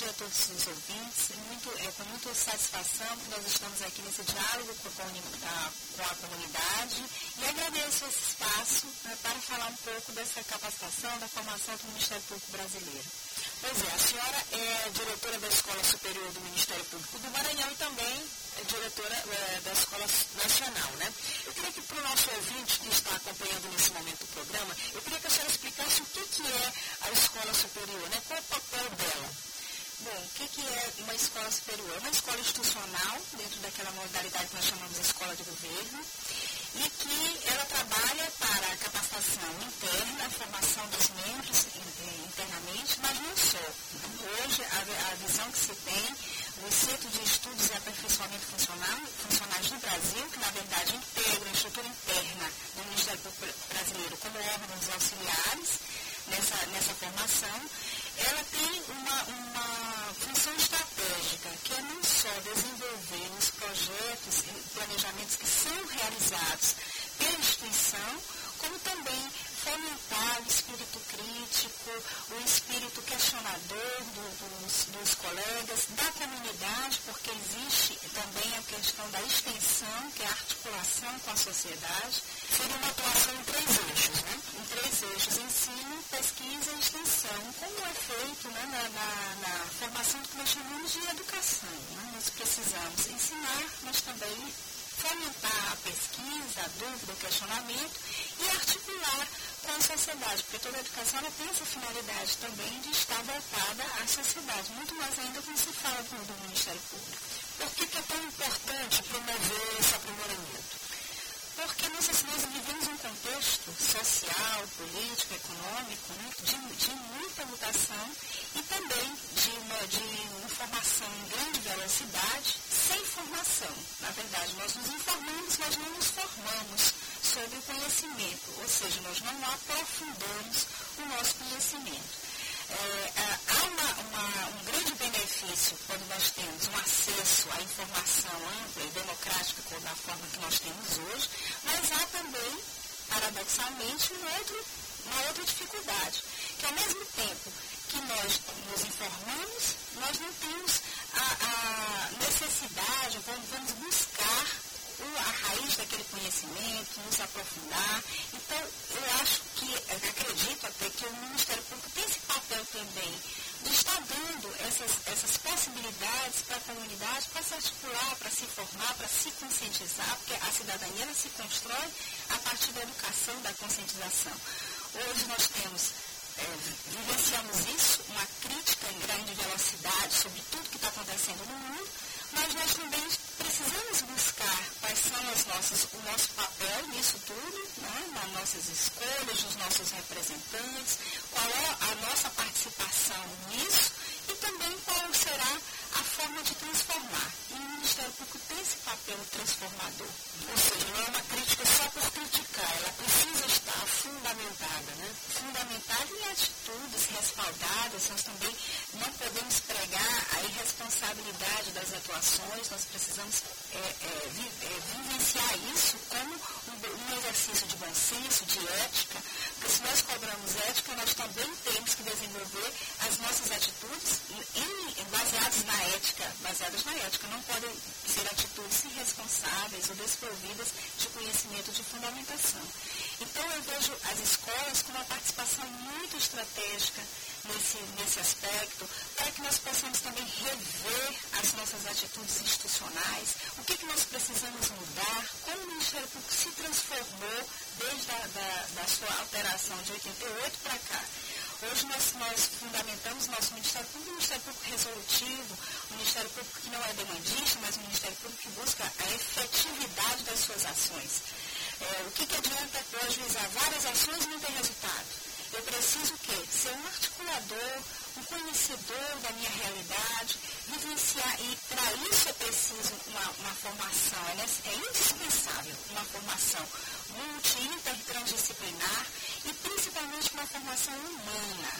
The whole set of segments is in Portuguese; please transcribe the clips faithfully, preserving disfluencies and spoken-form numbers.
dia a todos os ouvintes. Muito, é com muita satisfação que nós estamos aqui nesse diálogo com a, com a comunidade e agradeço esse espaço, né, para falar um pouco dessa capacitação, da formação do Ministério Público Brasileiro. Pois é, a senhora é diretora da Escola Superior do Ministério Público do Maranhão e também é diretora é, da Escola Nacional, né? Eu queria que para o nosso ouvinte que está acompanhando nesse momento o programa, eu queria que a senhora explicasse o que, que é a Escola Superior, né? Qual é o papel dela? Bom, o que, que é uma escola superior? Uma escola institucional, dentro daquela modalidade que nós chamamos de escola de governo, e que ela trabalha para a capacitação interna, a formação dos membros internamente, mas não só. Hoje, a, a visão que se tem, o Centro de Estudos e Aperfeiçoamento Funcional, Funcionais do Brasil, que na verdade integra a estrutura interna do Ministério Público Brasileiro como órgãos auxiliares nessa, nessa formação, ela tem uma, uma função estratégica, que é não só desenvolver os projetos e planejamentos que são realizados pela instituição, como também fomentar o espírito crítico, o espírito questionador do, dos, dos colegas, da comunidade, porque existe também a questão da extensão, que é a articulação com a sociedade. Seria uma atuação em três eixos, né? Em três eixos, ensino, pesquisa e extensão, como é feito, né, na, na, na formação do que nós chamamos de educação. Né? Nós precisamos ensinar, mas também fomentar a pesquisa, a dúvida, o questionamento e articular com a sociedade, porque toda a educação ela tem essa finalidade também de estar voltada à sociedade, muito mais ainda quando se fala do, do Ministério Público. Por que, que é tão importante promover esse aprimoramento? Porque nós, nós vivemos um contexto social, político, econômico, né, de, de muita mutação e também de uma, de uma formação em grande velocidade, sem formação. Na verdade, nós nos informamos, mas não nos formamos sobre o conhecimento, ou seja, nós não aprofundamos o nosso conhecimento. É, há uma, uma, um grande benefício quando nós temos um acesso à informação ampla e democrática, da forma que nós temos hoje, mas há também, paradoxalmente, um outro, uma outra dificuldade, que ao mesmo tempo que nós nos informamos, nós não temos a, a necessidade, vamos, vamos buscar a raiz daquele conhecimento, nos aprofundar. Então, eu acho que, eu acredito até que o Ministério Público tem esse papel também de estar dando essas, essas possibilidades para a comunidade, para se articular, para se formar, para se conscientizar, porque a cidadania ela se constrói a partir da educação, da conscientização. Hoje nós temos, é, vivenciamos isso, uma crítica em grande velocidade sobre tudo que está acontecendo no mundo, mas nós também precisamos buscar quais são as nossas, o nosso papel nisso tudo, né, nas nossas escolhas, nos nossos representantes, qual é a nossa participação nisso e também qual será a forma de transformar. E o Ministério Público tem esse papel transformador. Ou seja, não é uma crítica só por criticar, ela precisa estar fundamentada, né? Fundamentada em atitudes respaldadas, nós também não podemos pregar a irresponsabilidade das atuações, nós precisamos é, é, vi, é, vivenciar isso como um, um exercício de bom senso, de ética, porque se nós cobramos ética, nós também temos que desenvolver as nossas atitudes em, baseadas na ética, baseadas na ética, não podem ser atitudes irresponsáveis ou desprovidas de conhecimento de fundamentação. Então, eu vejo as escolas com uma participação muito estratégica nesse, nesse aspecto, para que nós possamos também rever as nossas atitudes institucionais, o que, que nós precisamos mudar, como o Ministério Público se transformou desde a da, da sua alteração de oitenta e oito para cá. Hoje nós, nós fundamentamos nosso Ministério Público, um Ministério Público resolutivo, um Ministério Público que não é demandista, mas um Ministério Público que busca a efetividade das suas ações. É, o que, que adianta eu ajuizar várias ações e não ter resultado? Eu preciso o quê? Ser um articulador, um conhecedor da minha realidade, vivenciar, e para isso é preciso uma, uma formação, é, é indispensável uma formação multi, inter, transdisciplinar e principalmente uma formação humana.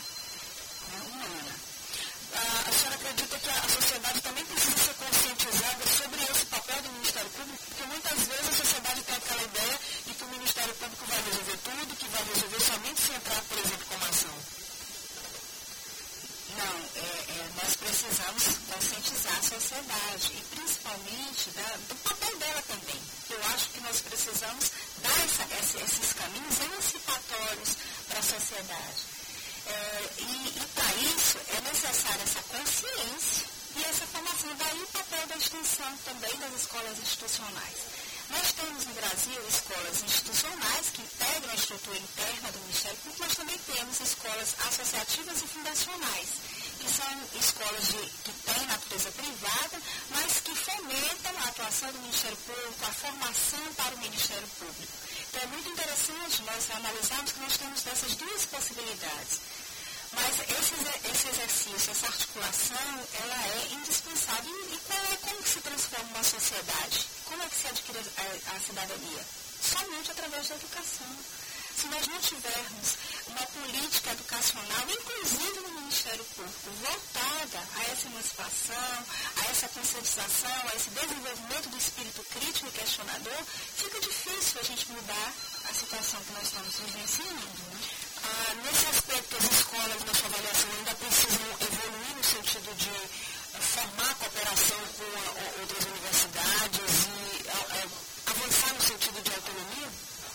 Né, humana. A, a senhora acredita que a sociedade também precisa ser conscientizada sobre esse papel do Ministério Público? Porque muitas vezes a sociedade tem aquela ideia de que o Ministério Público vai resolver tudo, que vai resolver somente se entrar, por exemplo, com uma ação. Não, é, é, nós precisamos sociedade e principalmente da, do papel dela também. Eu acho que nós precisamos dar essa, essa, esses caminhos emancipatórios para a sociedade. É, e e para isso é necessária essa consciência e essa formação. Daí o papel da extensão também das escolas institucionais. Nós temos no Brasil escolas institucionais que integram a estrutura interna do Ministério Público, mas também temos escolas associativas e fundacionais, que são escolas de, que têm natureza privada, mas que fomentam a atuação do Ministério Público, a formação para o Ministério Público. Então é muito interessante nós analisarmos que nós temos dessas duas possibilidades. Mas esse, esse exercício, essa articulação, ela é indispensável. E, e qual é, como que se transforma uma sociedade? Como é que se adquire a, a cidadania? Somente através da educação. Se nós não tivermos uma política educacional, inclusive no Ministério Público, voltada a essa emancipação, a essa conscientização, a esse desenvolvimento do espírito crítico e questionador, fica difícil a gente mudar a situação que nós estamos vivenciando, né? Ah, nesse aspecto, as escolas, na sua avaliação, ainda precisam evoluir no sentido de uh, formar cooperação com uh, outras universidades e uh, uh, avançar no sentido de autonomia?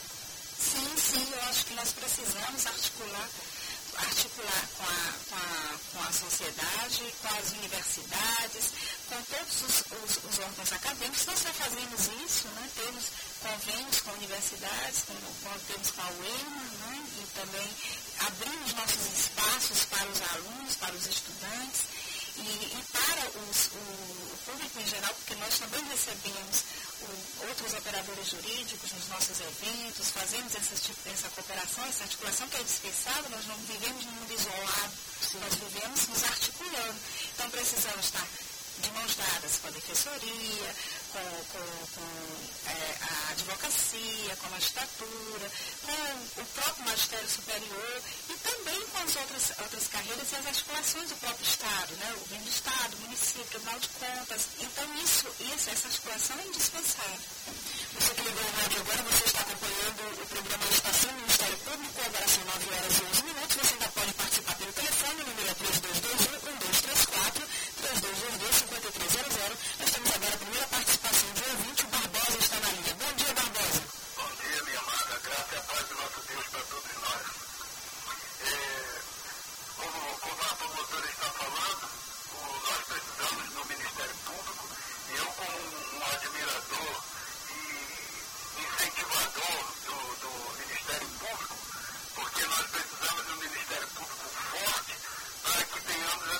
Sim, sim, eu acho que nós precisamos articular, articular com, a, com, a, com a sociedade, com as universidades, com todos os, os, os órgãos acadêmicos. Nós já fazemos isso, né? Temos convênios com universidades, com, com, temos com a U E M A, né? E também abrimos nossos espaços para os alunos, para os estudantes e, e para os, o, o público em geral, porque nós também recebemos o, outros operadores jurídicos nos nossos eventos, fazemos essa, essa cooperação, essa articulação que é indispensável. Nós não vivemos num mundo isolado, sim, nós vivemos nos articulando. Então precisamos estar de mãos dadas com a defensoria, com, com, com é, a advocacia, com a magistratura, com o próprio magistério superior e também com as outras, outras carreiras e as articulações do próprio Estado, né? O governo do Estado, o município, o Tribunal de Contas. Então isso, isso, essa articulação é indispensável. Você que ligou o rádio agora, você está acompanhando o programa Estação do Ministério Público, agora são nove horas e onze minutos, você ainda pode participar pelo telefone, o número é três dois dois um, um dois três quatro, três dois dois dois, cinco três zero zero. Nós temos agora a primeira participação de ouvinte, o Barbosa está na linha. Bom dia, Barbosa. Bom dia, minha amada. Graça e a paz do nosso Deus para todos nós. É, como, como a promotora está falando, o, nós precisamos no Ministério Público, e eu como um, um admirador e incentivador do, do Ministério Público, porque nós precisamos de um Ministério Público forte para que tenhamos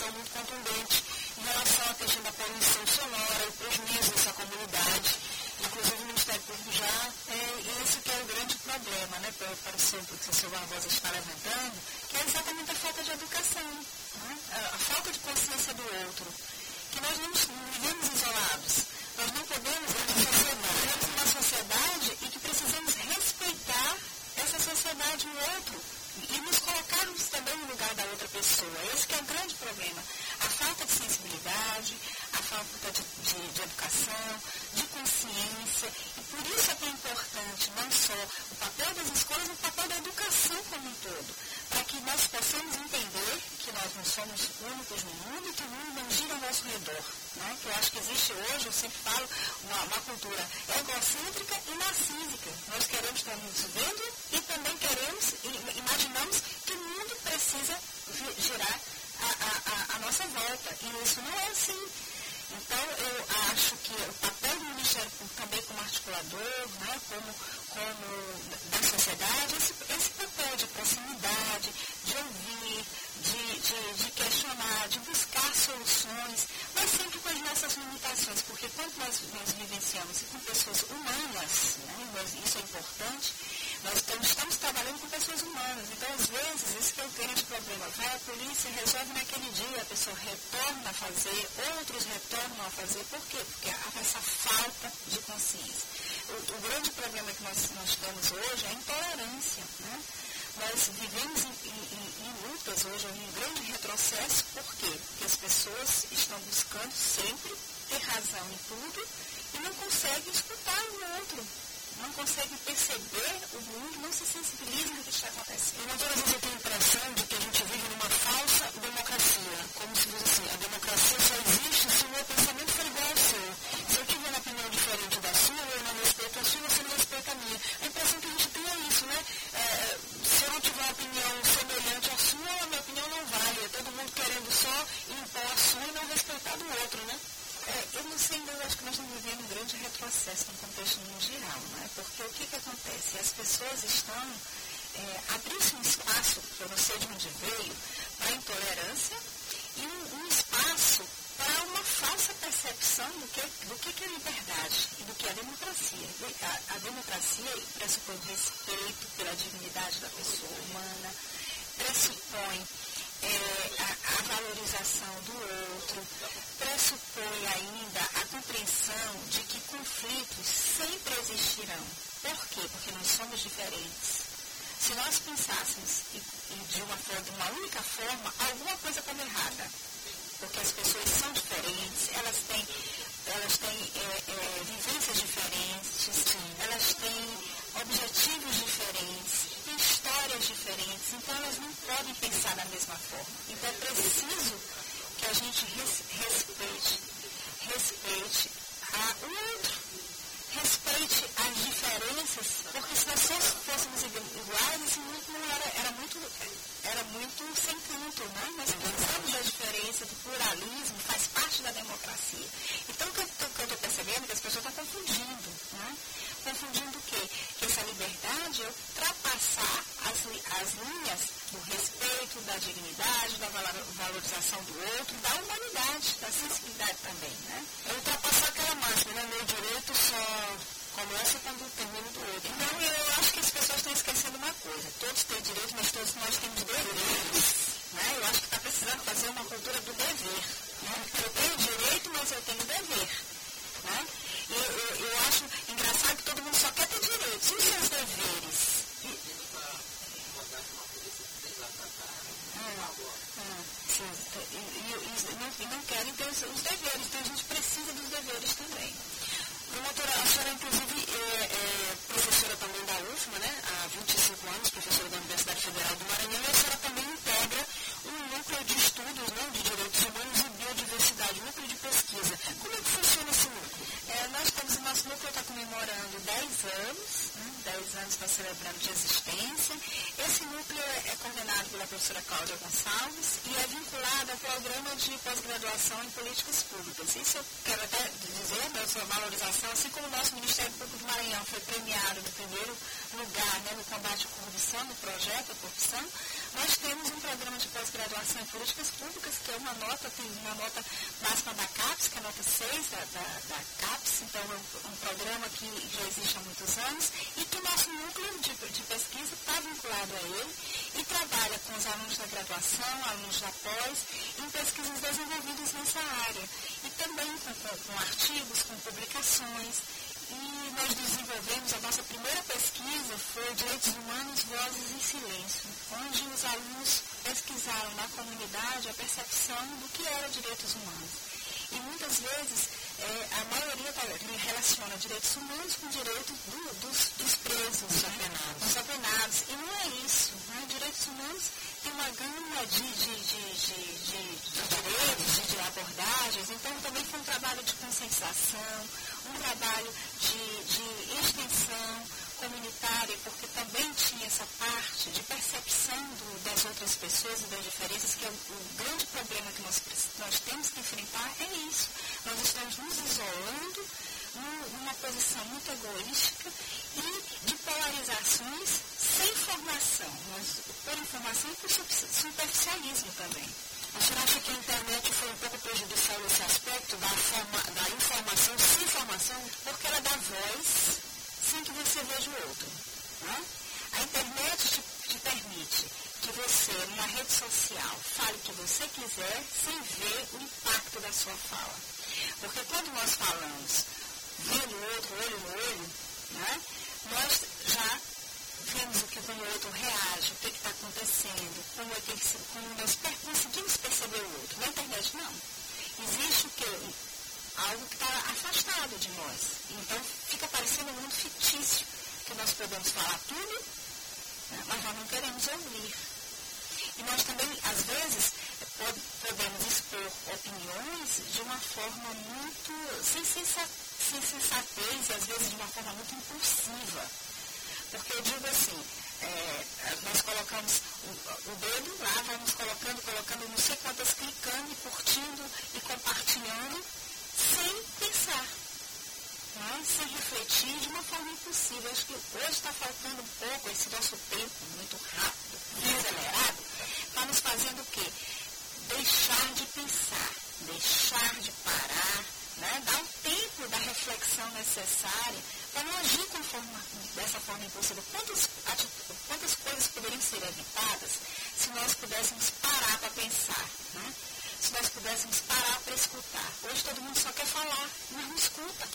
discussão muito contundente em relação à questão da poluição sonora e prejuízo dessa comunidade. Inclusive o Ministério Público já, é, esse que é o grande problema, né, para, para o centro que o seu Barbosa está levantando, que é exatamente a falta de educação, né? a, a falta de consciência do outro, que nós não vivemos isolados, nós não podemos viver uma sociedade e que precisamos respeitar essa sociedade no outro e nos colocarmos também no lugar da outra pessoa. Esse que é o grande problema. A falta de sensibilidade, a falta de, de, de educação, de consciência. E por isso é que é importante não só o papel das escolas, mas o papel da educação como um todo. Para que nós possamos entender que nós não somos únicos no mundo e que o mundo não gira ao nosso redor. Né? Que eu acho que existe hoje, eu sempre falo, uma, uma cultura egocêntrica e narcísica. Nós queremos estar nos vendo e também queremos, imaginamos que o mundo precisa girar a, a, a nossa volta. E isso não é assim. Então, eu acho que o papel do Ministério Público também como articulador, né, como, como da sociedade, esse, esse papel de proximidade, de ouvir, de, de, de questionar, de buscar soluções, mas sempre com as nossas limitações, porque quando nós, nós vivenciamos com pessoas humanas, né, isso é importante, nós estamos, estamos trabalhando com pessoas humanas, então às vezes esse que é o grande problema, vai a polícia, resolve naquele dia, a pessoa retorna a fazer, outros retornam a fazer, por quê? Porque há essa falta de consciência. O, o grande problema que nós, nós temos hoje é a intolerância, né? Nós vivemos em, em, em lutas hoje, em um grande retrocesso, por quê? Porque as pessoas estão buscando sempre ter razão em tudo e não conseguem escutar o outro. Não conseguem perceber o mundo, não se sensibilizam do que está acontecendo. E muitas vezes eu tenho a impressão de que a gente vive numa falsa democracia. Como se diz assim, a democracia só existe se o meu pensamento for igual ao seu. Se eu tiver uma opinião diferente da sua, eu não respeito a sua, você não respeita a minha. A impressão que a gente tem é isso, né? É, se eu não tiver uma opinião semelhante à sua, a minha opinião não vale. É todo mundo querendo só impor a sua e não respeitar do outro, né? É, eu não sei, mas acho que nós estamos vivendo um grande retrocesso no contexto mundial, né? Porque o que, que acontece? As pessoas estão é, abrindo um espaço, que eu não sei de onde veio, para a intolerância e um, um espaço para uma falsa percepção do que, do que é liberdade e do que é a democracia. A, a democracia pressupõe respeito pela dignidade da pessoa humana, pressupõe É, a, a valorização do outro, pressupõe ainda a compreensão de que conflitos sempre existirão. Por quê? Porque nós somos diferentes. Se nós pensássemos e, e de uma, forma, uma única forma, alguma coisa está errada. Porque as pessoas são diferentes, elas têm, elas têm é, é, vivências diferentes, elas têm objetivos diferentes, histórias diferentes, então elas não podem pensar da mesma forma. Então é preciso que a gente res, respeite, respeite a, o outro, respeite as diferenças, porque se nós fôssemos iguais, esse mundo não era, era, muito, era muito sem canto, né? Nós pensamos da diferença, do pluralismo, faz parte da democracia. Então o que eu estou percebendo é que as pessoas estão confundindo, né? Confundindo o quê? Que essa liberdade é ultrapassar as, as linhas do respeito, da dignidade, da valorização do outro, da humanidade, da sensibilidade também, né? É ultrapassar aquela máxima, né? Meu direito só começa quando termina do outro. Então, eu acho que as pessoas estão esquecendo uma coisa. Todos têm direito, mas todos nós temos deveres, né? Eu acho que está precisando fazer uma cultura do dever, né? Eu tenho direito, mas eu tenho dever, né? Eu, eu, eu acho engraçado que todo mundo só quer ter direitos. E os seus deveres? E, hum, hum, sim, e, e, e, não, e não querem ter os, os deveres. Então a gente precisa dos deveres também. Promotora, a senhora inclusive é, é professora também da U F M A, né? Há vinte e cinco anos, professora da Universidade Federal do Maranhão, e a senhora também integra um núcleo de estudos, né, de direitos humanos e biodiversidade, um núcleo de pesquisa. Como é que funciona esse núcleo? É, nós temos, o nosso núcleo está comemorando dez anos, né, dez anos está celebrando de existência. Esse núcleo é, é coordenado pela pela professora Cláudia Gonçalves e é vinculada ao programa de pós-graduação em políticas públicas. Isso eu quero até dizer, né, sua valorização, assim como o nosso Ministério Público do Maranhão foi premiado no primeiro lugar, né, no combate à corrupção, no projeto à corrupção, nós temos um programa de pós-graduação em políticas públicas, que é uma nota, tem uma nota máxima da CAPES, que é a nota seis da, da, da CAPES, então é um, um programa que já existe há muitos anos e que o nosso núcleo de, de pesquisa está vinculado a ele e trabalha com os alunos da graduação, alunos da pós, em pesquisas desenvolvidas nessa área e também com, com, com artigos, com publicações. E nós desenvolvemos, a nossa primeira pesquisa foi Direitos Humanos, Vozes em Silêncio, onde os alunos pesquisaram na comunidade a percepção do que eram direitos humanos. E muitas vezes é, a maioria relaciona direitos humanos com direitos do, dos, dos presos, dos apenados. Dos apenados. E não é isso. Né? Direitos humanos tem uma gama de, de, de, de, de, de direitos, de, de abordagens. Então também foi um trabalho de conscientização, um trabalho de, de extensão comunitária, porque também tinha essa parte de percepção do, das outras pessoas e das diferenças, que é o, o grande problema que nós, nós temos que enfrentar é isso. Nós estamos nos isolando numa posição muito egoística e de polarizações sem formação, mas por informação e por superficialismo também. A senhora acha que a internet foi um pouco prejudicial nesse aspecto da, forma, da informação sem formação? Porque ela dá voz sem que você veja o outro. Né? A internet te, te permite que você, numa rede social, fale o que você quiser sem ver o impacto da sua fala. Porque quando nós falamos vendo o outro, olho no olho, né, nós já vemos o que o outro reage, o que está acontecendo, como, é que, como nós conseguimos perceber o outro. Na internet, não. Existe o quê? Algo que está afastado de nós. Então, fica parecendo um mundo fictício, que nós podemos falar tudo, né, mas nós não queremos ouvir. E nós também, às vezes, podemos expor opiniões de uma forma muito sem, sensa, sem sensatez e, às vezes, de uma forma muito impulsiva. Porque eu digo assim, é, nós colocamos o, o dedo lá, vamos colocando, colocando, não sei quantas, clicando e curtindo e compartilhando, sem pensar, né? Sem refletir de uma forma impulsiva. Acho que hoje está faltando um pouco esse nosso tempo muito rápido, acelerado, está nos fazendo o quê? Deixar de pensar, deixar de parar, né? Dar um tempo da reflexão necessária para não agir com forma, dessa forma impulsiva. Quantas, quantas coisas poderiam ser evitadas se nós pudéssemos parar para pensar, né? Se nós pudéssemos parar para escutar. Hoje todo mundo só quer falar, mas não escuta.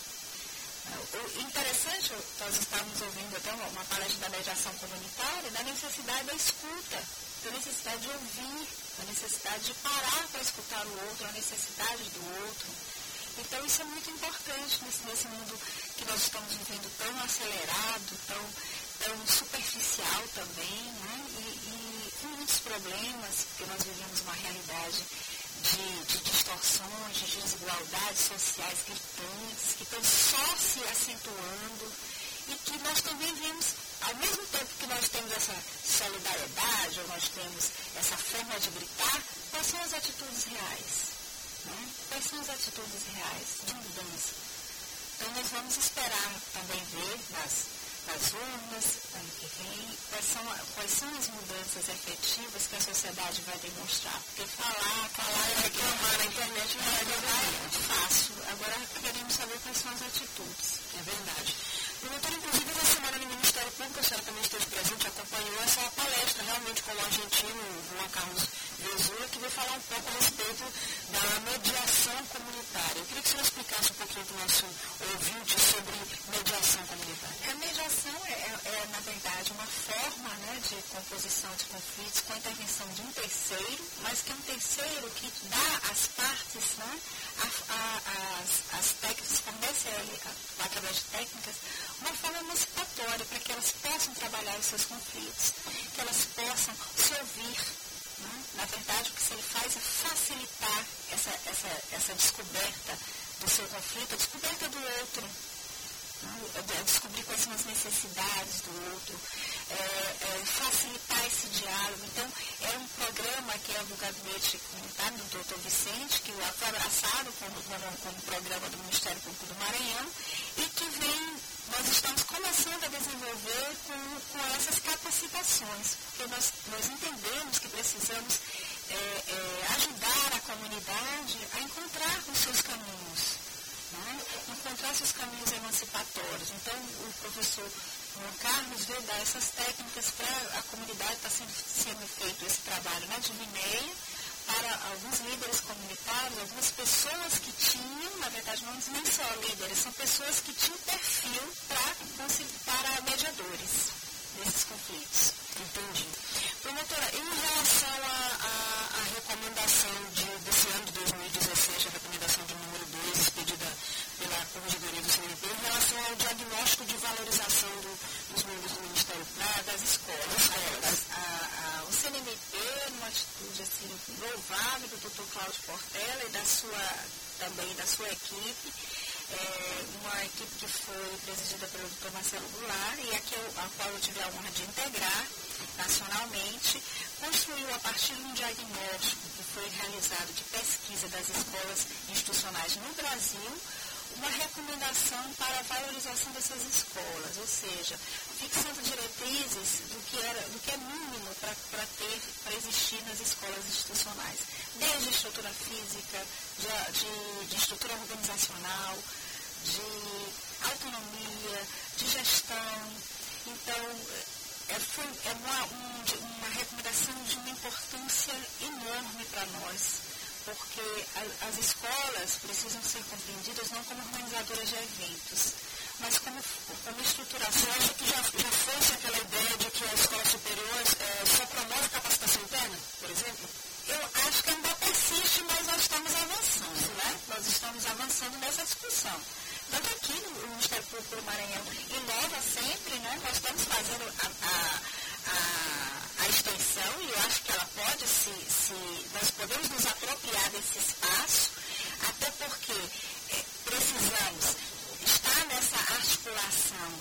O interessante, nós estávamos ouvindo até uma, uma palestra da mediação comunitária, da necessidade da escuta, da necessidade de ouvir, da necessidade de parar para escutar o outro, a necessidade do outro. Então isso é muito importante nesse, nesse mundo que nós estamos vivendo tão acelerado, tão, tão superficial também, né? e, e com muitos problemas, porque nós vivemos uma realidade De, de distorções, de desigualdades sociais gritantes, que estão só se acentuando e que nós também vemos, ao mesmo tempo que nós temos essa solidariedade, ou nós temos essa forma de gritar, quais são as atitudes reais? Né? Quais são as atitudes reais de mudança? Então nós vamos esperar também ver nas, nas urnas, ano que vem, quais são, quais são as mudanças efetivas que a sociedade vai demonstrar. Porque falar, falar e reclamar na internet não é muito fácil. Agora queremos saber quais são as atitudes. É verdade. Doutora, inclusive, na semana no Ministério Público, a senhora também esteve presente, acompanhou essa palestra realmente com o argentino Juan Carlos Vezula, que veio falar um pouco a respeito da mediação comunitária. Eu queria que a senhora explicasse um pouquinho para o nosso ouvinte sobre mediação comunitária. A mediação é, é, na verdade, uma forma, né, de composição de conflitos com a intervenção de um terceiro, mas que é um terceiro que dá às partes, né, a, a, as, as técnicas, fornece através de técnicas, uma forma emancipatória para que elas possam trabalhar os seus conflitos, que elas possam se ouvir. Né? Na verdade, o que ele faz é facilitar essa, essa, essa descoberta do seu conflito, a descoberta do outro. né? Descobrir quais são as necessidades do outro, é, é, facilitar esse diálogo. Então, é um programa que é do gabinete comunitário do doutor Vicente, que foi abraçado como, como, como programa do Ministério Público do Maranhão, e que vem, nós estamos começando a desenvolver com, com essas capacitações, porque nós, nós entendemos que precisamos é, é, ajudar a comunidade a encontrar os seus caminhos, né? Encontrar seus caminhos emancipatórios. Então, o professor Carlos veio dar essas técnicas para a comunidade, está sendo, sendo feito esse trabalho na Divinéia, para alguns líderes comunitários, algumas pessoas que tinham, na verdade não nem só líderes, são pessoas que tinham perfil para, para mediadores desses conflitos. Entendi. Promotora, em relação à recomendação de, desse ano de dois mil e dezesseis, a recomendação de número dois, expedida pela Corregedoria do C N P, em relação ao diagnóstico de valorização do, dos membros do Ministério Público, das escolas, escolas a, a, o C N M P, numa atitude assim, louvável do doutor Cláudio Portela e da sua, também da sua equipe, é, uma equipe que foi presidida pelo doutor Marcelo Goulart, e a, que eu, a qual eu tive a honra de integrar nacionalmente, construiu a partir de um diagnóstico que foi realizado de pesquisa das escolas institucionais no Brasil, uma recomendação para a valorização dessas escolas, ou seja, fixando diretrizes do que, era, do que é mínimo para ter, para existir nas escolas institucionais, desde estrutura física, de, de, de estrutura organizacional, de autonomia, de gestão. Então, é, foi, é uma, um, uma recomendação de uma importância enorme para nós, porque a, as escolas precisam ser compreendidas não como organizadoras de eventos, mas como, como estruturação. Você acha que já, já fosse aquela ideia de que a escola superior é, só promove capacitação interna, por exemplo? Eu acho que ainda persiste, mas nós estamos avançando, né? Nós estamos avançando nessa discussão. Tanto aqui no Ministério Público do Maranhão inova sempre, né? Nós estamos fazendo a, a, a, a extensão, e eu acho que ela pode se, se... Nós podemos nos apropriar desse espaço, até porque é, precisamos estar nessa articulação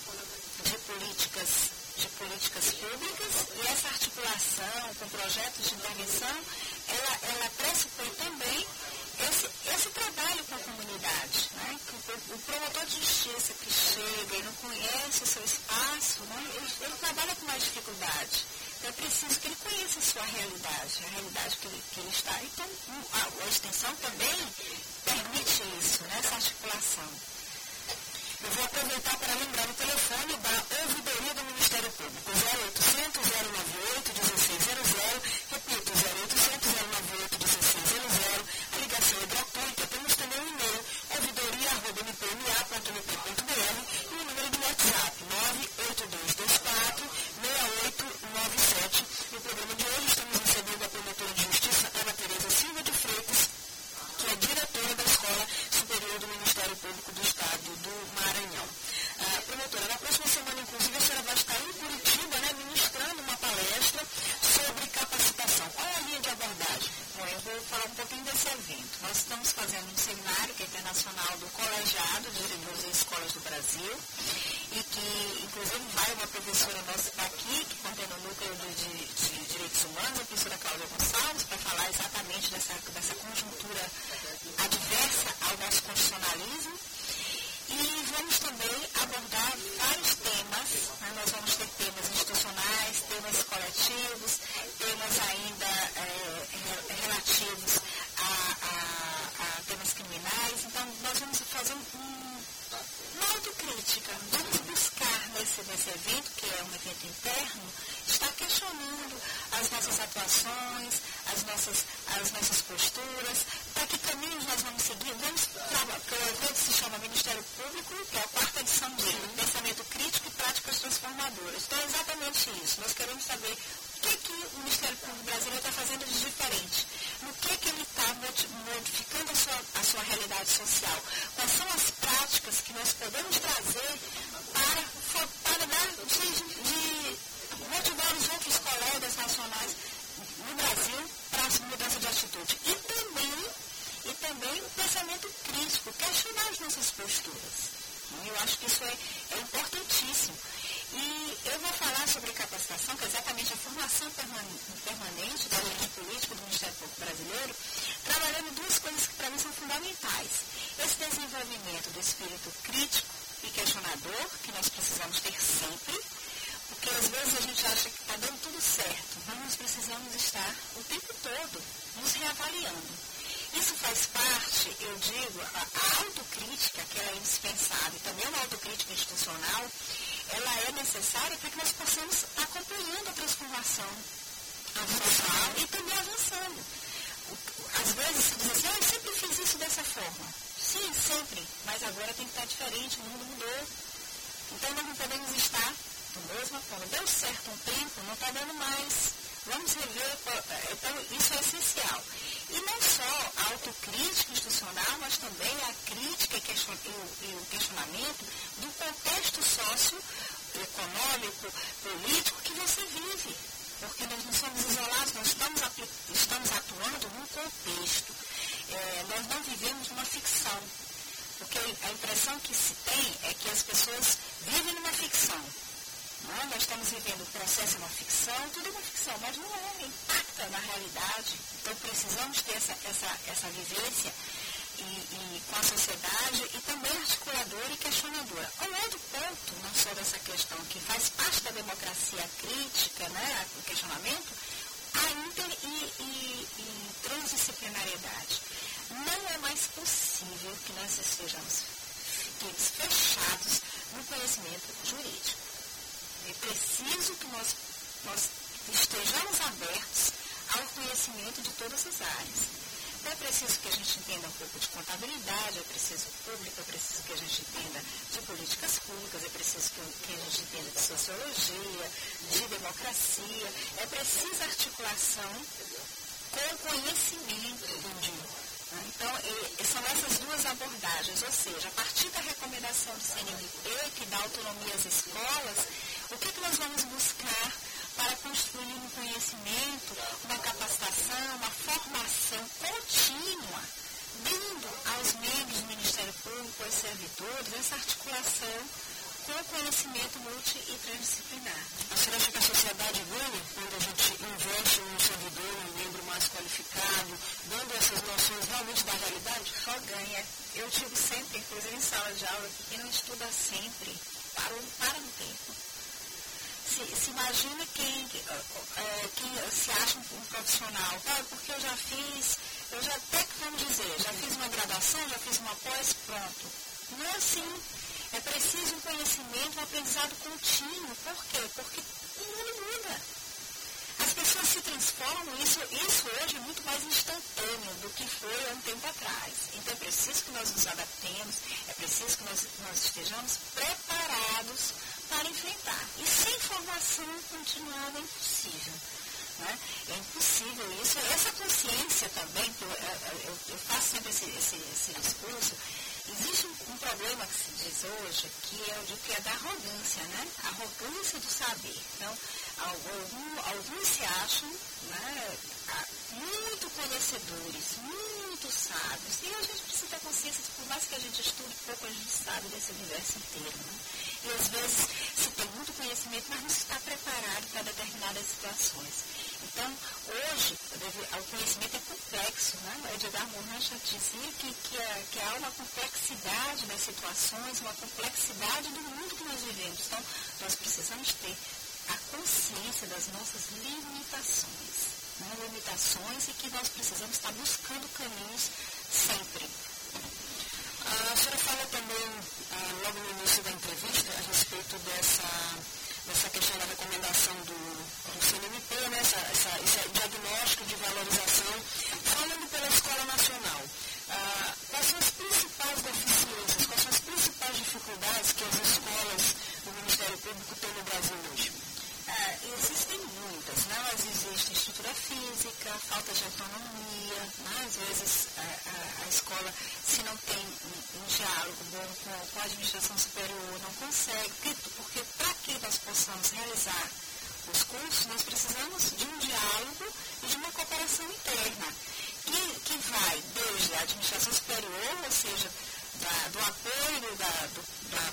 de políticas, de políticas públicas, e essa articulação com projetos de intervenção, ela, ela pressupõe também esse, esse trabalho com a comunidade, né? O, o promotor de justiça que chega e não conhece o seu espaço, né? ele, ele trabalha com mais dificuldade. Então é preciso que ele conheça a sua realidade, a realidade que ele, que ele está. Então a, a extensão também permite isso, né? Essa articulação. Eu vou aproveitar para lembrar o telefone da ouvidoria do Ministério Público, zero oitocentos, zero nove oito, dezesseis zero zero, repito, zero oitocentos, zero nove oito, dezesseis zero zero, a ligação é gratuita, temos também um e-mail, ouvidoria arroba m p m a ponto m p ponto b r, e o número do WhatsApp, nove oito dois dois quatro, seis oito nove sete. No programa de hoje estamos recebendo a promotora de justiça Ana Tereza Silva de Freitas, que é diretora da Escola Superior do Ministério Público do Estado do Maranhão. Ah, promotora, na próxima semana, inclusive, a senhora vai estar em Curitiba, né, ministrando uma palestra sobre capacitação. Qual é a linha de abordagem? Bom, eu vou falar um pouquinho desse evento. Nós estamos fazendo um seminário que é internacional do Colegiado de Diretores de Escolas do Brasil, e que, inclusive, vai uma professora nossa daqui, que coordena o núcleo de, de, de Direitos Humanos, a professora Cláudia Gonçalves, para falar exatamente dessa, dessa conjuntura adversa ao nosso constitucionalismo. E vamos também abordar vários temas, né? Nós vamos ter temas institucionais, temas coletivos, temas ainda é, relativos a, a, a temas criminais. Então, nós vamos fazer um, uma autocrítica, vamos buscar nesse, nesse evento, que é um evento interno, estar questionando as nossas atuações, as nossas, as nossas posturas, para que caminhos nós vamos seguir. Vamos para o evento que se chama Ministério Público, que é a quarta edição dele, Pensamento Crítico e Práticas Transformadoras. Então, é exatamente isso. Nós queremos saber o que, que o Ministério Público brasileiro está fazendo de diferente, no que, que ele está modificando a sua, a sua realidade social, quais são as práticas que nós podemos trazer para, para dar de, de motivar os outros colegas nacionais no Brasil para a mudança de atitude. E também, e também o pensamento crítico, questionar as nossas posturas. Eu acho que isso é, é importantíssimo. E eu vou falar sobre capacitação, que é exatamente a formação permanente da rede política do Ministério Público Brasileiro, trabalhando duas coisas que para mim são fundamentais. Esse desenvolvimento do espírito crítico e questionador, que nós precisamos ter sempre, porque às vezes a gente acha que está dando tudo certo, mas nós precisamos estar o tempo todo nos reavaliando. Isso faz parte, eu digo, a, a autocrítica, que ela é indispensável, e também uma autocrítica institucional, ela é necessária para que nós possamos acompanhando a transformação social e também avançando. Às vezes se diz assim, ah, eu sempre fiz isso dessa forma. Sim, sempre, mas agora tem que estar diferente, o mundo mudou. Então nós não podemos estar da mesma forma. Deu certo um tempo, não está dando mais. Vamos rever, então isso é essencial. E não só a autocrítica institucional, mas também a crítica e, question, e, e o questionamento do contexto socioeconômico, político que você vive. Porque nós não somos isolados, nós estamos, estamos atuando num contexto. É, nós não vivemos numa ficção. Porque a impressão que se tem é que as pessoas vivem numa ficção. Não, nós estamos vivendo o processo, uma ficção, tudo é uma ficção, mas não é, impacta na realidade. Então precisamos ter essa, essa, essa vivência e, e com a sociedade e também articuladora e questionadora. Um outro ponto, não só dessa questão que faz parte da democracia crítica, né, o questionamento, a inter e, e, e transdisciplinariedade. Não é mais possível que nós estejamos fechados no conhecimento jurídico. É preciso que nós, nós estejamos abertos ao conhecimento de todas as áreas. Então, é preciso que a gente entenda um pouco de contabilidade, é preciso público, é preciso que a gente entenda de políticas públicas, é preciso que, que a gente entenda de sociologia, de democracia, é preciso articulação com conhecimento do indivíduo. Então, e, são essas duas abordagens, ou seja, a partir da recomendação do C N M P, que dá autonomia às escolas, o que, que nós vamos buscar para construir um conhecimento, uma capacitação, uma formação contínua, dando aos membros do Ministério Público, aos servidores, essa articulação com o conhecimento multi e transdisciplinar. A senhora acha que a sociedade ganha quando a gente investe num servidor, num membro mais qualificado, dando essas noções realmente da realidade? Só ganha. Eu digo sempre, inclusive em sala de aula, que quem não estuda sempre, para, para no tempo. Se, se imagina quem, é, quem se acha um, um profissional, ah, porque eu já fiz, eu já até, vamos dizer, já fiz uma graduação, já fiz uma pós, pronto. Não é assim. É preciso um conhecimento, um aprendizado contínuo. Por quê? Porque o mundo muda. As pessoas se transformam, isso, isso hoje é muito mais instantâneo do que foi há um tempo atrás. Então é preciso que nós nos adaptemos, é preciso que nós, nós estejamos preparados para enfrentar. E sem formação continuada é impossível. Né? É impossível isso. Essa consciência também, que eu, eu, eu faço sempre esse, esse, esse discurso. Existe um, um problema que se diz hoje, que é o de que é da arrogância, né? A arrogância do saber. Então, algum, alguns se acham, né, muito conhecedores, muito sábios. E a gente precisa ter consciência de que por mais que a gente estude pouco, a gente sabe desse universo inteiro. Né? E às vezes se tem muito conhecimento, mas não se está preparado para determinadas situações. Então, hoje, o conhecimento é complexo, né? O Edgar Morin já dizia que, que, é, que há uma complexidade das situações, uma complexidade do mundo que nós vivemos. Então, nós precisamos ter a consciência das nossas limitações, né? Limitações e que nós precisamos estar buscando caminhos sempre. A senhora fala também, ah, logo no início da entrevista, a respeito dessa, dessa questão da recomendação do, do C N M P, né? essa, essa, esse diagnóstico de valorização, falando pela Escola Nacional. Ah, quais são as principais deficiências, quais são as principais dificuldades que as escolas do Ministério Público têm no Brasil hoje? Ah, existem muitas, né? Mas existe estrutura física, falta de autonomia, né? Às vezes a, a, a escola, se não tem um, um diálogo bom com, com a administração superior, não consegue, porque para que nós possamos realizar os cursos, nós precisamos de um diálogo e de uma cooperação interna, que, que vai desde a administração superior, ou seja, Da, do apoio da, do, da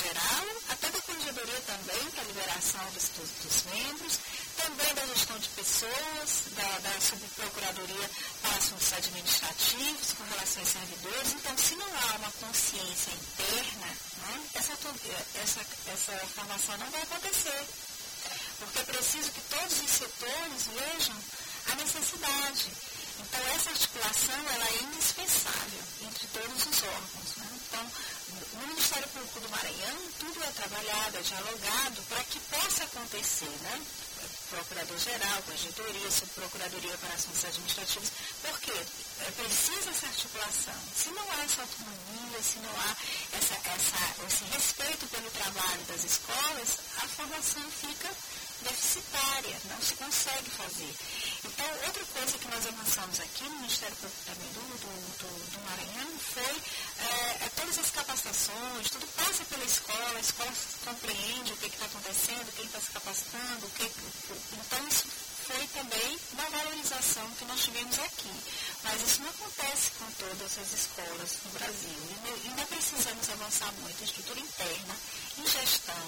Procurador-Geral, até da Corregedoria também, para a liberação dos, dos, dos membros, também da gestão de pessoas, da, da Subprocuradoria para assuntos administrativos, com relação aos servidores. Então, se não há uma consciência interna, né, essa, essa, essa formação não vai acontecer. Porque é preciso que todos os setores vejam a necessidade. Então, essa articulação ela é indispensável entre todos os órgãos. Né? Então, no Ministério Público do Maranhão, tudo é trabalhado, é dialogado para que possa acontecer, né? Procurador-Geral, Corregedoria, Subprocuradoria para Assuntos Administrativos, porque é precisa essa articulação. Se não há essa autonomia, se não há essa, essa, esse respeito pelo trabalho das escolas, a formação fica deficitária, não se consegue fazer. Então, outra coisa que nós avançamos aqui no Ministério Público também do, do, do, do Maranhão foi é, todas as capacitações, tudo passa pela escola, a escola compreende o que está acontecendo, quem está se capacitando, o que, então isso foi também uma valorização que nós tivemos aqui. Mas isso não acontece com todas as escolas no Brasil. E ainda precisamos avançar muito em estrutura interna, em gestão,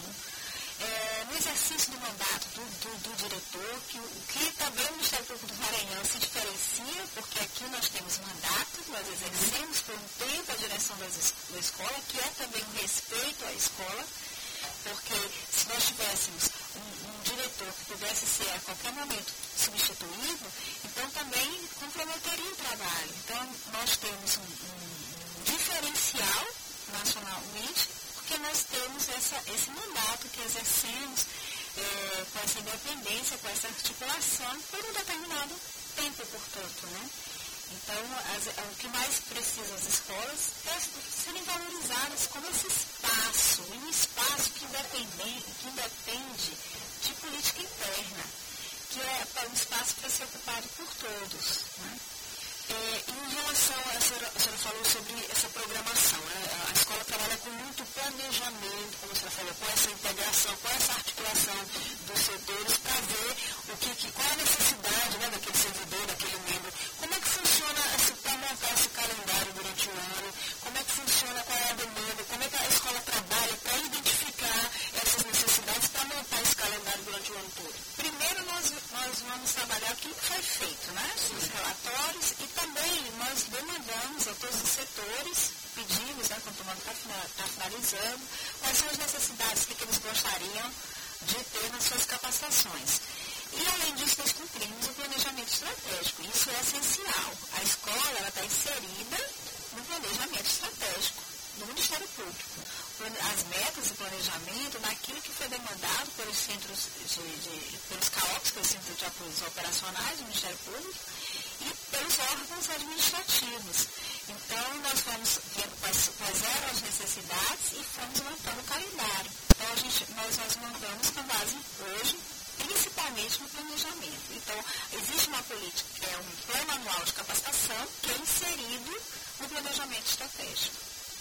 É, no exercício do mandato do, do, do diretor, que, que também o Ministério Público do Maranhão se diferencia, porque aqui nós temos mandato, nós exercemos por um tempo a direção das, da escola, que é também um respeito à escola, porque se nós tivéssemos um, um diretor que pudesse ser a qualquer momento substituído, então também comprometeria o trabalho. Então, nós temos um, um, um diferencial nacionalmente, porque nós temos essa, esse mandato que exercemos é, com essa independência, com essa articulação por um determinado tempo, portanto, né? Então, as, o que mais precisa as escolas é serem valorizadas como esse espaço, um espaço que independe, que independe de política interna, que é um espaço para ser ocupado por todos, né? É, em relação, a senhora, a senhora falou sobre essa programação, né? A escola trabalha com muito planejamento, como a senhora falou, com essa integração, com essa articulação dos setores para ver o que, que, qual é a necessidade, né, daquele servidor, daquele membro. Como é que funciona para montar esse calendário durante o ano? Como é que funciona, qual é a demanda? Como é que a escola trabalha para identificar essas necessidades para montar esse calendário durante o ano todo? Primeiro, nós, nós vamos trabalhar o que foi feito, né? Os relatórios, e também nós demandamos a todos os setores, pedimos, né, quando o ano está finalizando, quais são as necessidades que, que eles gostariam de ter nas suas capacitações. E, além disso, nós cumprimos o planejamento estratégico. Isso é essencial. A escola está inserida no planejamento estratégico do Ministério Público. As metas de planejamento, daquilo que foi demandado pelos centros de, de pelos C A O Ps, pelos Centros de Apoios Operacionais do Ministério Público, e pelos órgãos administrativos. Então, nós vamos vendo quais, quais eram as necessidades e fomos montando o calendário. Então, a gente, nós, nós montamos com base hoje, principalmente no planejamento. Então, existe uma política, que é um plano anual de capacitação, que é inserido no planejamento estratégico.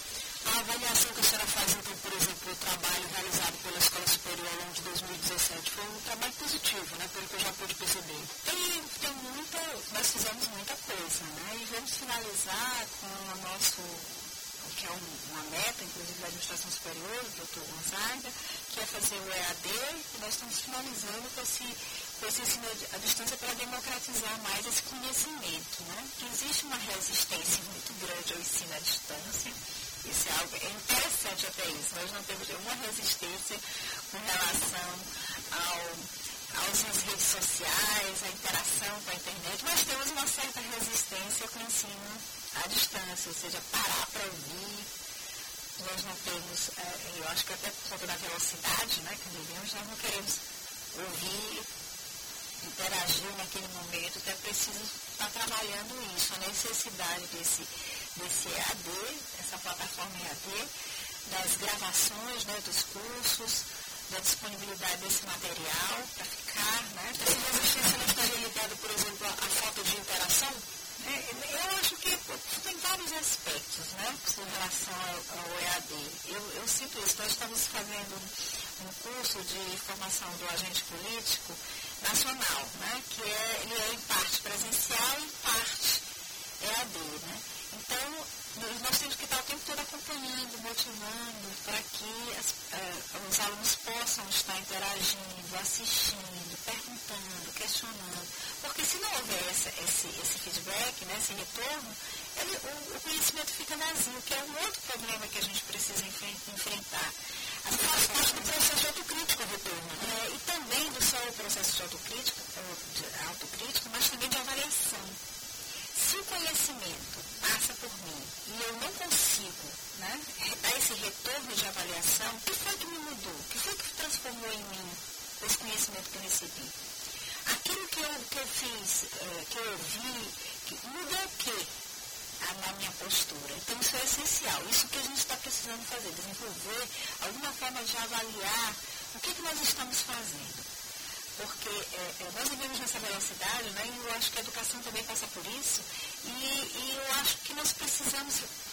A avaliação que a senhora faz, então, por exemplo, o trabalho realizado pela Escola Superior ao longo de dois mil e dezessete foi um trabalho positivo, né, pelo que eu já pude perceber. Tem, tem muita, nós fizemos muita coisa, né, e vamos finalizar com o nosso, que é um, uma meta, inclusive, da Administração Superior, do doutor Gonzaga, que é fazer o E A D, e nós estamos finalizando com esse, com esse ensino à distância para democratizar mais esse conhecimento, né, que existe uma resistência muito grande ao ensino à distância. Isso é algo é interessante até isso. Nós não temos nenhuma resistência com relação ao, aos redes sociais, à interação com a internet, mas temos uma certa resistência com o ensino à distância, ou seja, parar para ouvir. Nós não temos, é, eu acho que até por conta da velocidade, né, que vivemos, nós não queremos ouvir, interagir naquele momento, então é preciso estar trabalhando isso, a necessidade desse, desse E A D, essa plataforma E A D, das gravações, né, dos cursos, da disponibilidade desse material para ficar, né? Essa resistência não estaria ligada, por exemplo, à falta de interação? É, eu acho que tem vários aspectos, né, em relação ao, ao E A D. Eu, eu sinto isso, nós estamos fazendo um curso de formação do agente político nacional, né, que é, ele é em parte presencial e em parte E A D, né. Então, nós temos que estar o tempo todo acompanhando, motivando, para que as, uh, os alunos possam estar interagindo, assistindo, perguntando, questionando. Porque se não houver essa, esse, esse feedback, né, esse retorno, ele, o, o conhecimento fica vazio, que é um outro problema que a gente precisa enfrentar. As faz parte do processo de autocrítica, o retorno. É, e também do só o processo de autocrítica, de autocrítica, mas também de avaliação. Se o conhecimento passa por mim e eu não consigo, né, dar esse retorno de avaliação, o que foi que me mudou? O que foi que transformou em mim esse conhecimento que eu recebi? Aquilo que eu, que eu fiz, que eu ouvi, que mudou o quê na minha postura? Então isso é essencial. Isso que a gente está precisando fazer, desenvolver alguma forma de avaliar o que, que nós estamos fazendo. Porque é, nós vivemos nessa velocidade, né, e eu acho que a educação também passa por isso, e, e eu acho que nós precisamos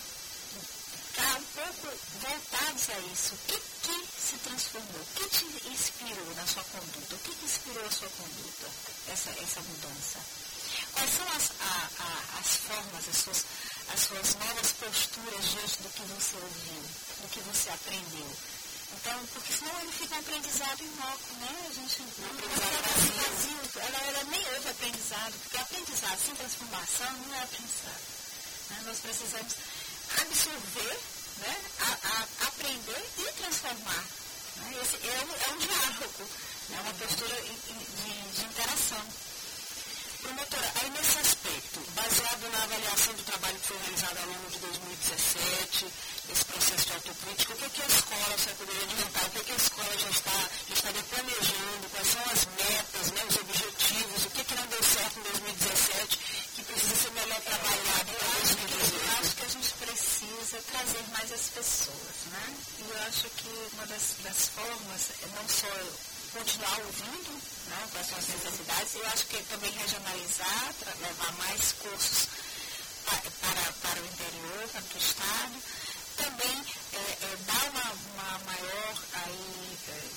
estar um pouco voltados a isso. O que, que se transformou? O que te inspirou na sua conduta? O que, que inspirou a sua conduta, essa, essa mudança? Quais são as, a, a, as formas, as suas, as suas novas posturas diante do que você ouviu, do que você aprendeu? Então, porque senão ele fica um aprendizado inócuo, né? A gente não aprendizado vazio. Ela, ela nem houve aprendizado, porque aprendizado sem transformação não é aprendizado. Né? Nós precisamos absorver, né? a, a, aprender e transformar. Né? Esse é, um, é um diálogo, é uma postura de, de, de interação. Promotora, aí nesse aspecto, baseado na avaliação do trabalho que foi realizado ao longo de dois mil e dezessete, esse processo de autocrítica, o que, é que a escola, você poderia adiantar, o que, é que a escola já está, já está planejando, quais são as metas, né, os objetivos, o que, é que não deu certo em dois mil e dezessete, que precisa ser melhor trabalhado em dois mil e dezoito? Eu acho que a gente precisa trazer mais as pessoas, né? E eu acho que uma das, das formas é não só continuar ouvindo, né, quais são as necessidades, eu acho que também regionalizar, levar mais cursos para, para, para o interior, para o estado, também é, é, dar uma, uma maior, aí,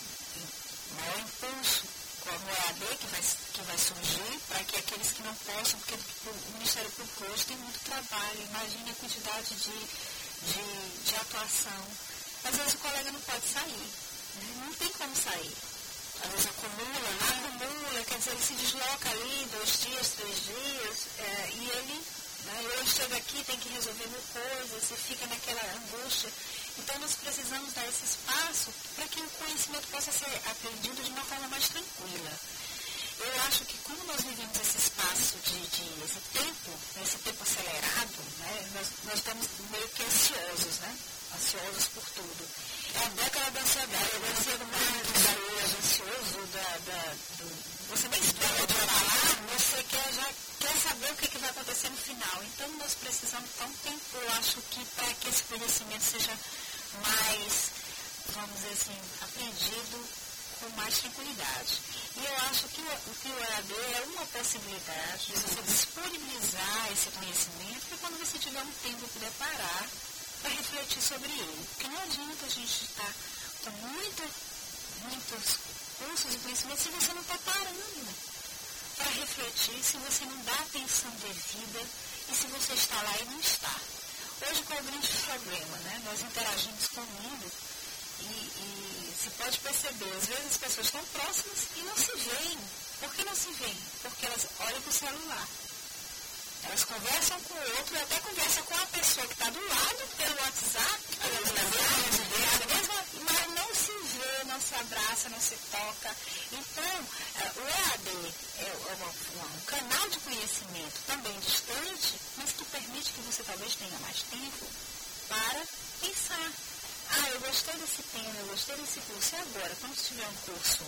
é, maior impulso com o E A D que vai, que vai surgir, para que aqueles que não possam, porque o Ministério Público hoje tem muito trabalho, imagine a quantidade de, de, de atuação. Às vezes o colega não pode sair, né? Não tem como sair. Às vezes acumula, né? acumula, quer dizer, ele se desloca ali dois dias, três dias, é, e ele, né, ele chega aqui, tem que resolver mil coisas, e fica naquela angústia. Então nós precisamos dar esse espaço para que o conhecimento possa ser aprendido de uma forma mais tranquila. Eu acho que como nós vivemos esse espaço de, de esse tempo, esse tempo acelerado, né, nós, nós estamos meio que ansiosos, né? Ansiosos por tudo. É a década da ansiedade, eu ser mais ansioso, da, da, do, você nem espera de falar, você quer, já quer saber o que, que vai acontecer no final. Então nós precisamos dar um tempo, eu acho que para que esse conhecimento seja mais, vamos dizer assim, aprendido com mais tranquilidade. E eu acho que o, que o E A D é uma possibilidade de você disponibilizar esse conhecimento para quando você tiver um tempo poder parar para refletir sobre ele. Porque não adianta a gente estar com muito, muitos cursos de conhecimento se você não está parando para refletir, se você não dá atenção devida e se você está lá e não está. Hoje, qual é o grande problema, né? Nós interagimos com o mundo e, e se pode perceber, às vezes as pessoas estão próximas e não se veem. Por que não se veem? Porque elas olham para o celular. Elas conversam com o outro e até conversam com a pessoa que está do lado, pelo WhatsApp, pelas mensagens, mas não se vê, não se abraça, não se toca. Então, o E A D é uma, um canal de conhecimento também distante, mas que permite que você talvez tenha mais tempo para pensar. Ah, eu gostei desse tema, eu gostei desse curso. E agora, quando tiver um curso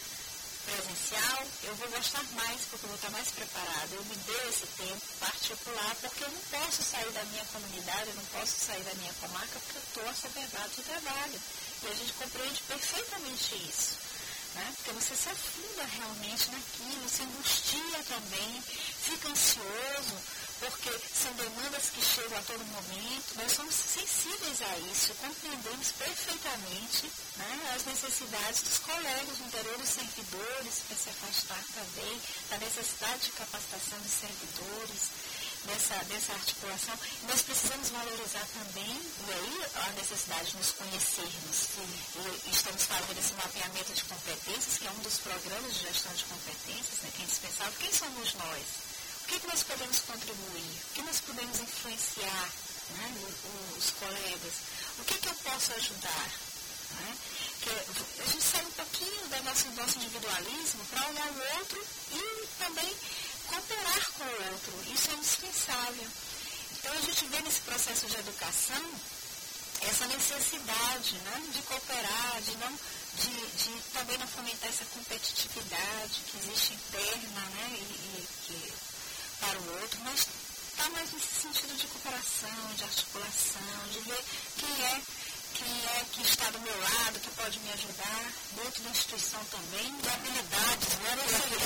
presencial, eu vou gostar mais, porque eu vou estar mais preparada. Eu me dei esse tempo particular, porque eu não posso sair da minha comunidade, eu não posso sair da minha comarca, porque eu estou assoberbado de trabalho. E a gente compreende perfeitamente isso, né? Porque você se afunda realmente naquilo, se angustia também, fica ansioso, porque são demandas que chegam a todo momento. Nós somos sensíveis a isso, compreendemos perfeitamente, né, as necessidades dos colegas no interior, dos servidores, para se afastar também da necessidade de capacitação dos servidores. dessa, dessa articulação. Nós precisamos valorizar também, e aí a necessidade de nos conhecermos. E estamos falando desse mapeamento de competências, que é um dos programas de gestão de competências, né, que é indispensável. Quem somos nós? O que, que nós podemos contribuir? O que nós podemos influenciar, né, os colegas? O que, que eu posso ajudar? Né? Que a gente sai um pouquinho do nosso, nosso individualismo para olhar o outro e também cooperar com o outro. Isso é indispensável. Então, a gente vê nesse processo de educação essa necessidade, né, de cooperar, de, não, de, de também não fomentar essa competitividade que existe interna, né, e, e que, para o outro, mas está mais nesse sentido de cooperação, de articulação, de ver quem é quem é que está do meu lado, que pode me ajudar, dentro da instituição também, de habilidades, né?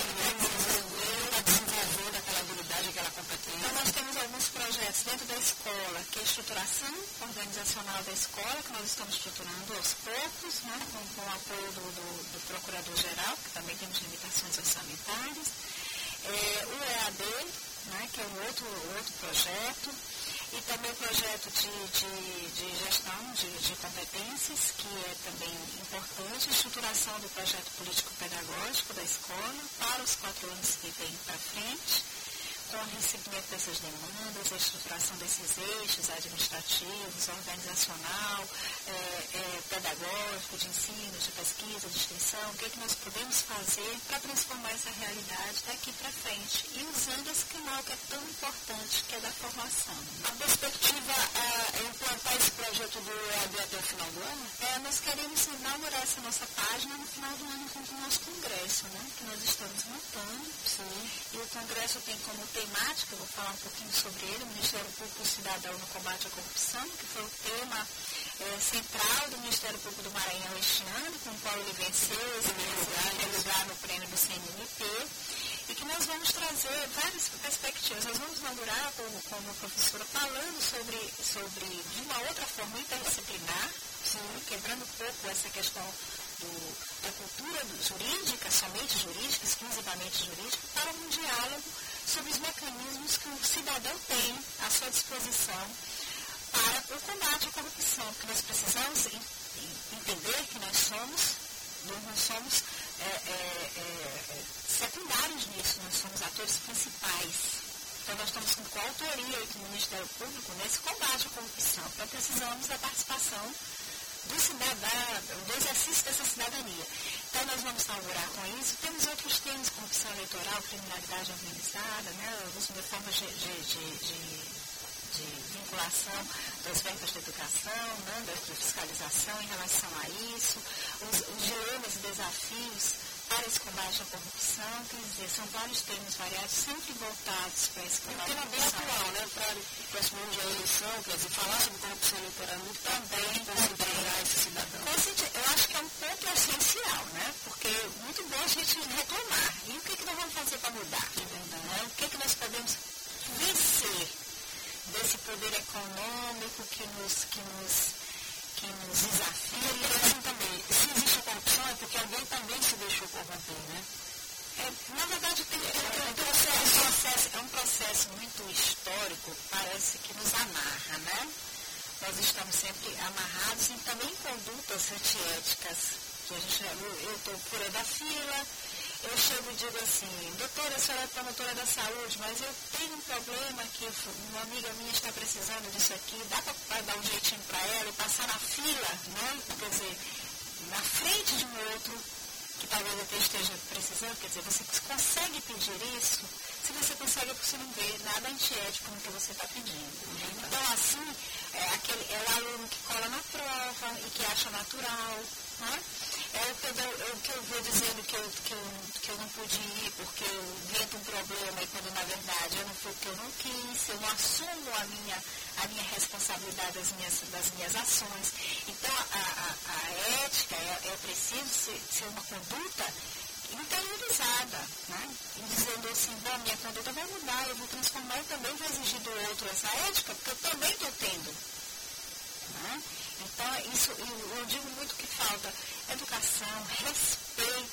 Está desenvolvendo aquela habilidade, aquela competência. Então, nós temos alguns projetos dentro da escola, que é a estruturação organizacional da escola, que nós estamos estruturando aos poucos, né? com, com o apoio do, do, do Procurador-Geral, que também temos limitações orçamentárias. É, o E A D, né? que é um outro, outro projeto. E também o projeto de, de, de gestão de, de competências, que é também importante, a estruturação do projeto político-pedagógico da escola para os quatro anos que vêm para frente, com o recebimento dessas demandas, a estruturação desses eixos administrativos, organizacional, é, é, pedagógico, de ensino, de pesquisa, de extensão, o que, é que nós podemos fazer para transformar essa realidade daqui para frente, e usando esse canal que é tão importante, que é da formação. A perspectiva é implantar esse projeto do E A D até o final do ano? É, nós queremos inaugurar essa nossa página no final do ano com o nosso congresso, né, que nós estamos montando. Sim. E o congresso tem como temática, eu vou falar um pouquinho sobre ele, o Ministério Público Cidadão no Combate à Corrupção, que foi o tema é, central do Ministério Público do Maranhão este ano, com o qual ele venceu esse lugar, lugar no prêmio do C N M P, e que nós vamos trazer várias perspectivas. Nós vamos inaugurar, como, como a professora, falando sobre, sobre, de uma outra forma interdisciplinar, sim, quebrando um pouco essa questão do, da cultura jurídica, somente jurídica, exclusivamente jurídica, para um diálogo sobre os mecanismos que o cidadão tem à sua disposição para o combate à corrupção, porque nós precisamos entender que nós somos, não somos é, é, é, secundários nisso, nós somos atores principais. Então, nós estamos com coautoria aí com o Ministério Público nesse combate à corrupção. Então, precisamos da participação do cidadão, do exercício dessa cidadania. Então, nós vamos inaugurar com isso. Temos outros temas, corrupção eleitoral, criminalidade organizada, né, de formas de, de, de, de, de vinculação das verbas de educação, né, da fiscalização em relação a isso, os, os dilemas e desafios para esse combate à corrupção, quer dizer, são vários temas variados, sempre voltados para esse combate à corrupção. Um tema bem atual, né, para o próximo ano de eleição, quer dizer, falar sobre corrupção eleitoral também, para integrar esse cidadão. Eu acho que é um ponto essencial, né, porque é muito bom a gente reclamar. E o que, que nós vamos fazer para mudar? Né? O que, que nós podemos vencer desse poder econômico que nos, que nos, que nos desafia? E assim também, se existe corrupção é porque alguém também se deixou corromper, né? É, na verdade, tem, tem, tem um processo, processo, é um processo muito histórico, parece que nos amarra, né? Nós estamos sempre amarrados em também condutas antiéticas. Que a gente, eu estou fora da fila, eu chego e digo assim, doutora, a senhora é promotora da saúde, mas eu tenho um problema que uma amiga minha está precisando disso aqui, dá para dar um jeitinho para ela e passar na fila, né? Quer dizer, na frente de um outro que talvez até esteja precisando, quer dizer, você consegue pedir isso? Se você consegue, você não vê nada antiético no que você está pedindo. Uhum. Então, assim, é, aquele, é o aluno que cola na prova e que acha natural, né? É o que eu, é o que eu vou dizendo que eu, que, eu, que eu não pude ir porque eu invento um problema e quando na verdade eu não fui porque eu não quis, eu não assumo a minha, a minha responsabilidade das minhas, das minhas ações. Então a, a, a ética é, é preciso ser, ser uma conduta interiorizada, né? E dizendo assim, bom, minha conduta vai mudar, eu vou transformar, eu também vou exigir do outro essa ética, porque eu também estou tendo. Né? Então, isso, eu, eu digo muito que falta educação, respeito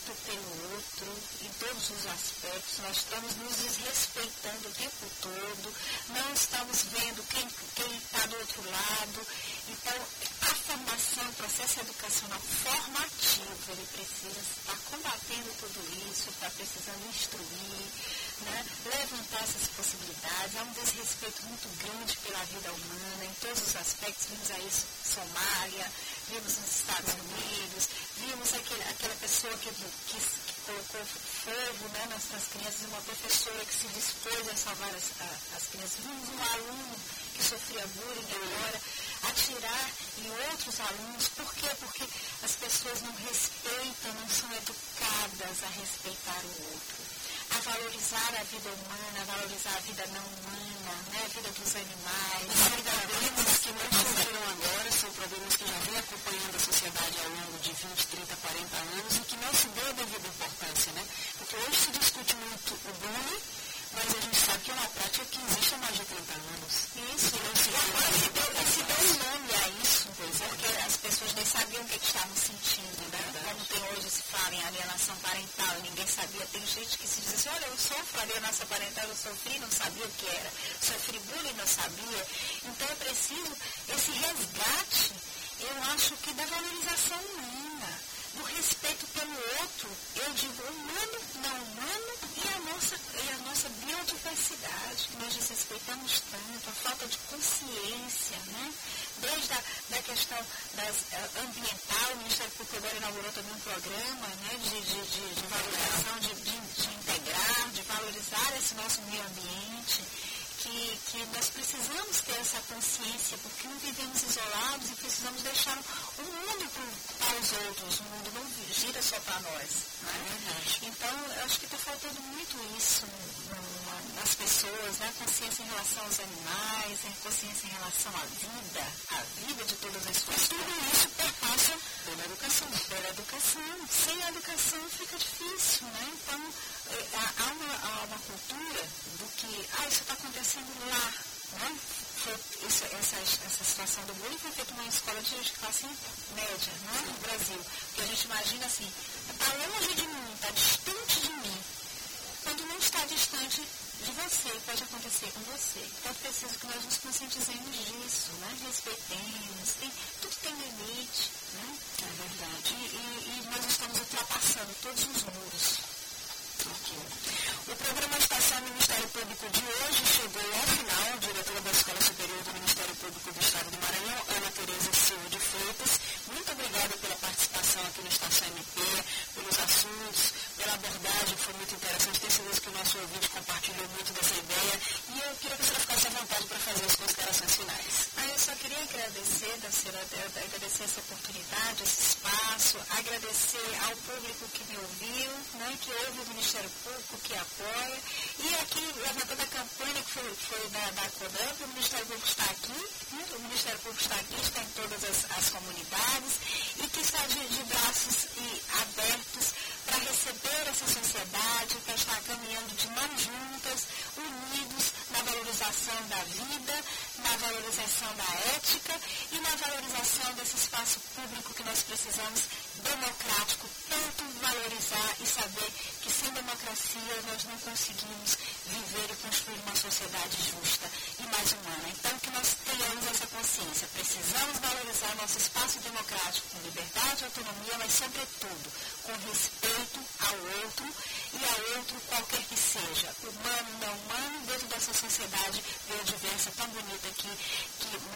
respeito pelo outro, em todos os aspectos. Nós estamos nos desrespeitando o tempo todo, não estamos vendo quem está do outro lado. Então, a formação, o processo educacional formativo, ele precisa estar combatendo tudo isso, está precisando instruir, né? Levantar essas possibilidades. Há um desrespeito muito grande pela vida humana, em todos os aspectos. Vimos aí Somália, vimos nos Estados Unidos, vimos aquele, aquela pessoa que, que, que colocou fogo, né, nas, nas crianças, uma professora que se dispôs a salvar as, a, as crianças. Vimos um aluno que sofria bullying agora, atirar em outros alunos. Por quê? Porque as pessoas não respeitam, não são educadas a respeitar o outro, a valorizar a vida humana, a valorizar a vida não humana, né, a vida dos animais. São problemas que não surgiram agora, são problemas que já vêm acompanhando a sociedade ao longo de vinte, trinta, quarenta anos e que não se deu a devida importância, né? Porque hoje se discute muito o bullying, mas a gente sabe que é uma prática que existe há mais de trinta anos. Isso, não se deu, se deu um nome a isso, porque as pessoas nem sabiam o que, que estavam sentindo, né? Como tem hoje se fala em alienação parental, ninguém sabia. Tem gente que se diz assim, olha, eu sofro alienação parental, eu sofri, não sabia o que era. Sofri bullying, não sabia. Então é preciso esse resgate, eu acho que da valorização humana, do respeito pelo outro, eu digo humano, não humano, e a nossa, e a nossa biodiversidade, que nós desrespeitamos tanto, a falta de consciência, né? Desde a da questão das, uh, ambiental, o Ministério Público agora inaugurou também um programa, né, de, de, de, de valorização, de, de, de integrar, de valorizar esse nosso meio ambiente. Que, que nós precisamos ter essa consciência, porque não vivemos isolados e precisamos deixar o mundo para os outros, o mundo não gira só para nós. Não é? Então, eu acho que está faltando muito isso no, nas pessoas, né? Consciência em relação aos animais, consciência em relação à vida, à vida de todas as pessoas. Tudo isso perpassa pela educação. Pela educação. Sem a educação fica difícil, né? Então, há uma, há uma cultura do que, ah, isso está acontecendo lá, né? Foi, isso, essa, essa situação do bullying foi feita numa escola de, de classe média, né, no Brasil. Porque a gente imagina assim, está longe de mim, está distante de mim. Quando não está distante de você, pode acontecer com você. Então é preciso que nós nos conscientizemos disso, né? Respeitemos, tem, tudo tem limite, né? É verdade. E, e, e nós estamos ultrapassando todos os muros. O programa Estação Ministério Público de hoje chegou ao final. Diretora da Escola Superior do Ministério Público do Estado do Maranhão, Ana Tereza Silva de Freitas, muito obrigada pela participação aqui no Estação M P, pelos assuntos, pela abordagem, que foi muito interessante. Tenho certeza que o nosso ouvinte compartilhou muito dessa ideia. E eu queria que você ficasse à vontade para fazer as considerações finais. Ah, eu só queria agradecer, Dacira, agradecer essa oportunidade, esse espaço, agradecer ao público que me ouviu, né, que ouve o Ministério Público, que apoia, e aqui, levantando a campanha que foi, foi da, da CODAMP, o Ministério Público está aqui, né, o Ministério Público está aqui, está em todas as, as comunidades, e que está de, de braços e abertos para receber essa sociedade, para estar caminhando de mãos juntas, unidos na valorização da vida, na valorização da ética e na valorização desse espaço público que nós precisamos, democrático, tanto valorizar e saber que sem democracia nós não conseguimos viver e construir uma sociedade justa e mais humana. Então, que nós tenhamos essa consciência. Precisamos valorizar nosso espaço democrático com liberdade e autonomia, mas, sobretudo, com respeito ao outro e ao outro qualquer que seja, humano, não humano, dentro dessa sociedade biodiversa tão bonita que, que